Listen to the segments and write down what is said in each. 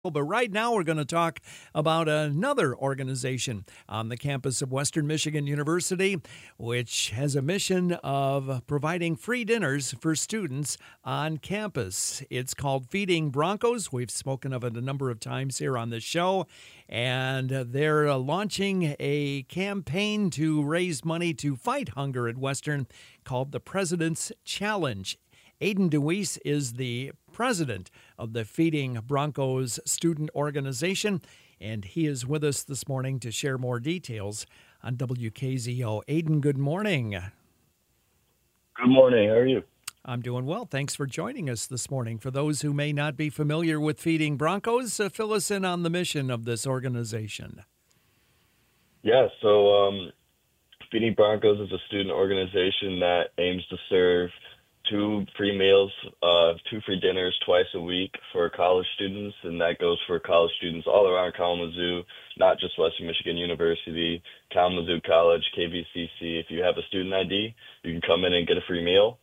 But right now, we're going to talk about another organization on the campus of Western Michigan University, which has a mission of providing free dinners for students on campus. It's called Feeding Broncos. We've spoken of it a number of times here on the show, and they're launching a campaign to raise money to fight hunger at Western called the President's Challenge. Aidan DeWeese is the president of the Feeding Broncos student organization, and he is with us this morning to share more details on WKZO. Aidan, good morning. Good morning. How are you? I'm doing well. Thanks for joining us this morning. For those who may not be familiar with Feeding Broncos, fill us in on the mission of this organization. Yeah, so Feeding Broncos is a student organization that aims to serve two free meals, two free dinners twice a week for college students, and that goes for college students all around Kalamazoo, not just Western Michigan University, Kalamazoo College, KVCC. If you have a student ID, you can come in and get a free meal.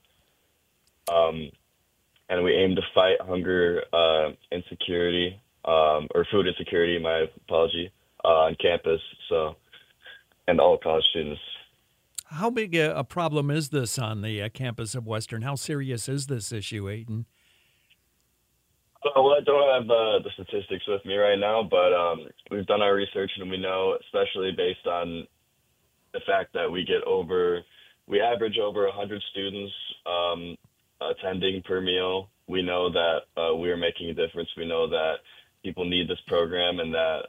And we aim to fight hunger, insecurity, or food insecurity, my apology, on campus, and all college students. How big a problem is this on the campus of Western? How serious is this issue, Aidan? Well, I don't have the statistics with me right now, but we've done our research and we know, especially based on the fact that we average over 100 students attending per meal. We know that we are making a difference. We know that people need this program and that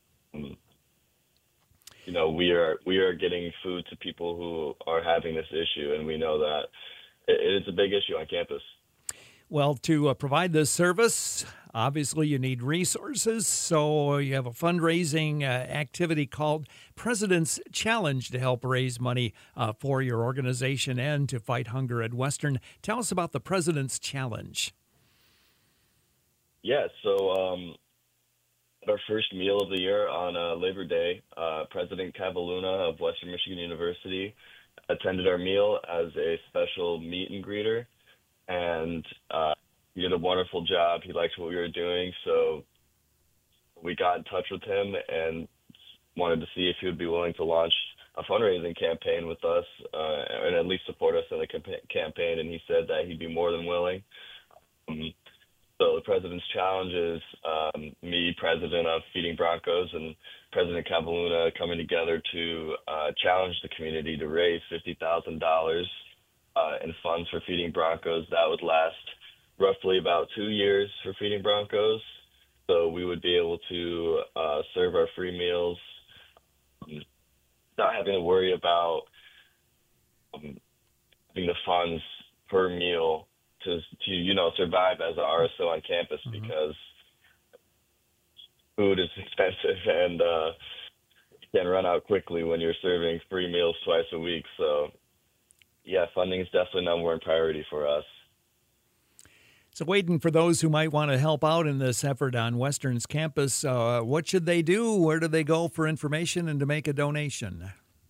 we are getting food to people who are having this issue, and we know that it is a big issue on campus. Well, to provide this service, obviously you need resources, so you have a fundraising activity called President's Challenge to help raise money for your organization and to fight hunger at Western. Tell us about the President's Challenge. Yeah, so our first meal of the year on Labor Day, President Cavalluna of Western Michigan University attended our meal as a special meet and greeter, and he did a wonderful job. He liked what we were doing, so we got in touch with him and wanted to see if he would be willing to launch a fundraising campaign with us and at least support us in the campaign, and he said that he'd be more than willing. So the President's Challenge is me, president of Feeding Broncos, and President Cavalluna coming together to challenge the community to raise $50,000 in funds for Feeding Broncos. That would last roughly about 2 years for Feeding Broncos. So we would be able to serve our free meals, not having to worry about having the funds per meal to survive as an RSO on campus, because food is expensive and can run out quickly when you're serving free meals twice a week. So, yeah, funding is definitely number one priority for us. So, Aidan, for those who might want to help out in this effort on Western's campus, what should they do? Where do they go for information and to make a donation?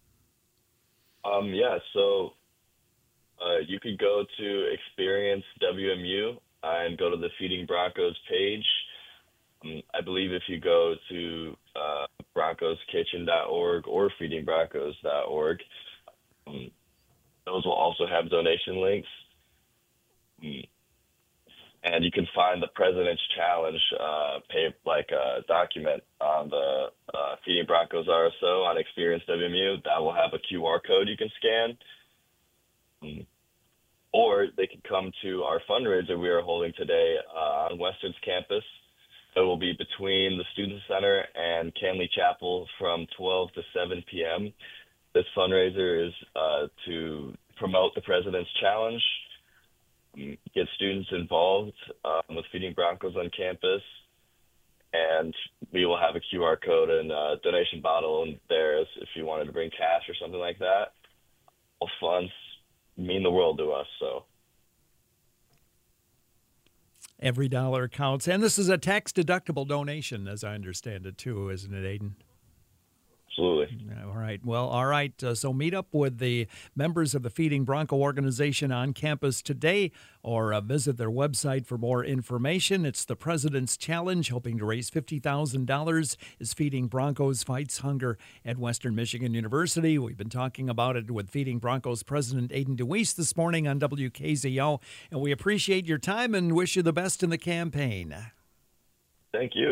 So you could go to Experience WMU and go to the Feeding Broncos page. I believe if you go to broncoskitchen.org or feedingbroncos.org, those will also have donation links. And you can find the President's Challenge document on the Feeding Broncos RSO on Experience WMU. That will have a QR code you can scan. Or they can come to our fundraiser we are holding today on Western's campus. It will be between the Student Center and Canley Chapel from 12 to 7 p.m. This fundraiser is to promote the President's Challenge, get students involved with Feeding Broncos on campus, and we will have a QR code and a donation bottle there if you wanted to bring cash or something like that. All funds mean the world to us. So every dollar counts, and this is a tax-deductible donation, as I understand it, too, isn't it, Aidan? Absolutely. All right. Well, all right. So meet up with the members of the Feeding Bronco organization on campus today, or visit their website for more information. It's the President's Challenge, hoping to raise $50,000 is Feeding Broncos Fights Hunger at Western Michigan University. We've been talking about it with Feeding Broncos President Aidan DeWeese this morning on WKZO, and we appreciate your time and wish you the best in the campaign. Thank you.